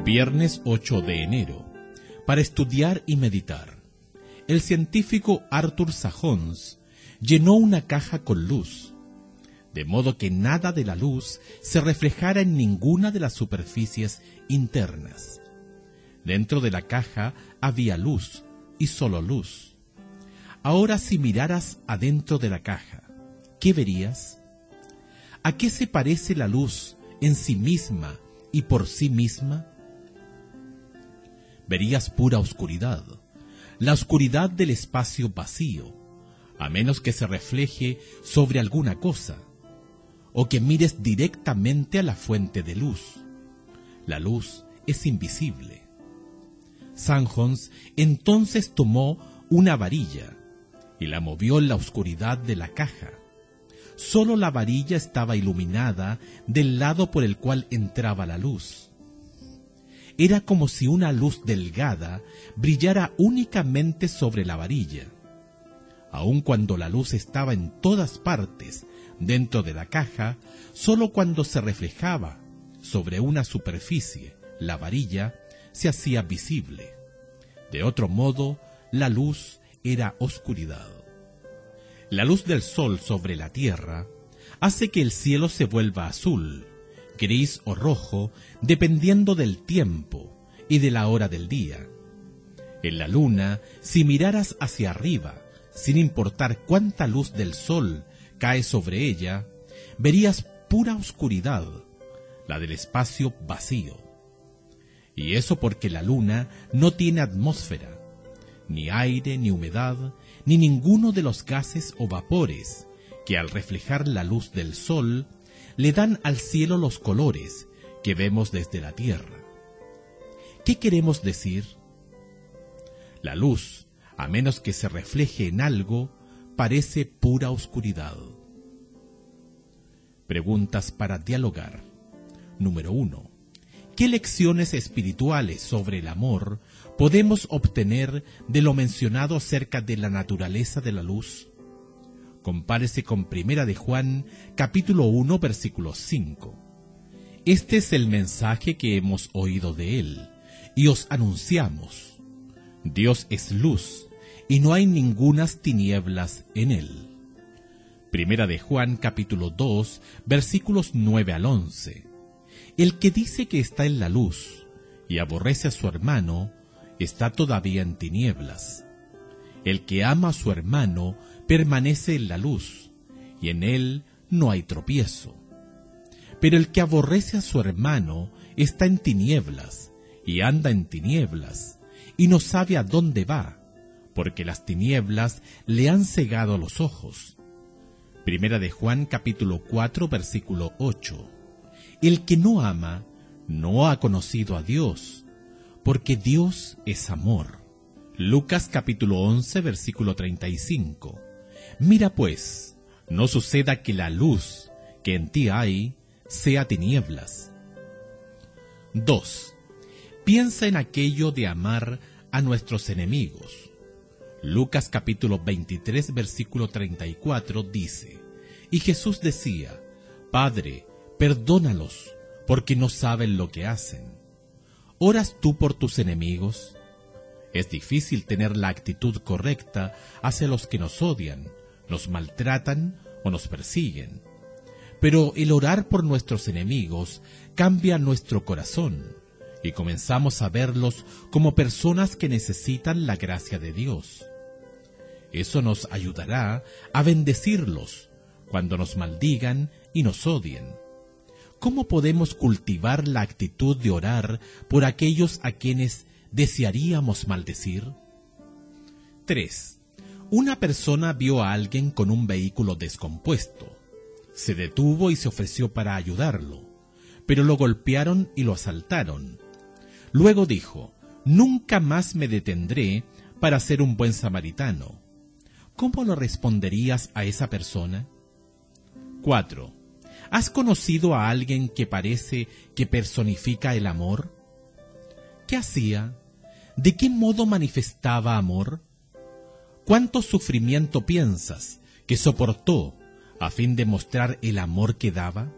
Viernes 8 de enero. Para estudiar y meditar. El científico Arthur Sajons llenó una caja con luz, de modo que nada de la luz se reflejara en ninguna de las superficies internas. Dentro de la caja había luz, y solo luz. Ahora, si miraras adentro de la caja, ¿qué verías? ¿A qué se parece la luz en sí misma y por sí misma? Verías pura oscuridad, la oscuridad del espacio vacío, a menos que se refleje sobre alguna cosa, o que mires directamente a la fuente de luz. La luz es invisible. Sajons entonces tomó una varilla y la movió en la oscuridad de la caja. Solo la varilla estaba iluminada del lado por el cual entraba la luz. Era como si una luz delgada brillara únicamente sobre la varilla. Aun cuando la luz estaba en todas partes dentro de la caja, solo cuando se reflejaba sobre una superficie, la varilla se hacía visible. De otro modo, la luz era oscuridad. La luz del sol sobre la tierra hace que el cielo se vuelva azul, gris o rojo, dependiendo del tiempo y de la hora del día. En la luna, si miraras hacia arriba, sin importar cuánta luz del sol cae sobre ella, verías pura oscuridad, la del espacio vacío. Y eso porque la luna no tiene atmósfera, ni aire, ni humedad, ni ninguno de los gases o vapores que al reflejar la luz del sol le dan al cielo los colores que vemos desde la tierra. ¿Qué queremos decir? La luz, a menos que se refleje en algo, parece pura oscuridad. Preguntas para dialogar. Número 1. ¿Qué lecciones espirituales sobre el amor podemos obtener de lo mencionado acerca de la naturaleza de la luz? Compárese con Primera de Juan, capítulo 1, versículo 5. Este es el mensaje que hemos oído de él, y os anunciamos. Dios es luz, y no hay ningunas tinieblas en él. Primera de Juan, capítulo 2, versículos 9 al 11. El que dice que está en la luz y aborrece a su hermano, está todavía en tinieblas. El que ama a su hermano permanece en la luz, y en él no hay tropiezo. Pero el que aborrece a su hermano está en tinieblas, y anda en tinieblas, y no sabe a dónde va, porque las tinieblas le han cegado los ojos. Primera de Juan, capítulo 4, versículo 8. El que no ama, no ha conocido a Dios, porque Dios es amor. Lucas capítulo 11, versículo 35. Mira pues, no suceda que la luz que en ti hay sea tinieblas. 2. Piensa en aquello de amar a nuestros enemigos. Lucas capítulo 23, versículo 34 dice: Y Jesús decía: Padre, perdónalos, porque no saben lo que hacen. ¿Oras tú por tus enemigos? Es difícil tener la actitud correcta hacia los que nos odian, nos maltratan o nos persiguen. Pero el orar por nuestros enemigos cambia nuestro corazón y comenzamos a verlos como personas que necesitan la gracia de Dios. Eso nos ayudará a bendecirlos cuando nos maldigan y nos odien. ¿Cómo podemos cultivar la actitud de orar por aquellos a quienes desearíamos maldecir? 3. Una persona vio a alguien con un vehículo descompuesto. Se detuvo y se ofreció para ayudarlo, pero lo golpearon y lo asaltaron. Luego dijo: Nunca más me detendré para ser un buen samaritano. ¿Cómo lo responderías a esa persona? 4. ¿Has conocido a alguien que parece que personifica el amor? ¿Qué hacía? ¿De qué modo manifestaba amor? ¿Cuánto sufrimiento piensas que soportó a fin de mostrar el amor que daba?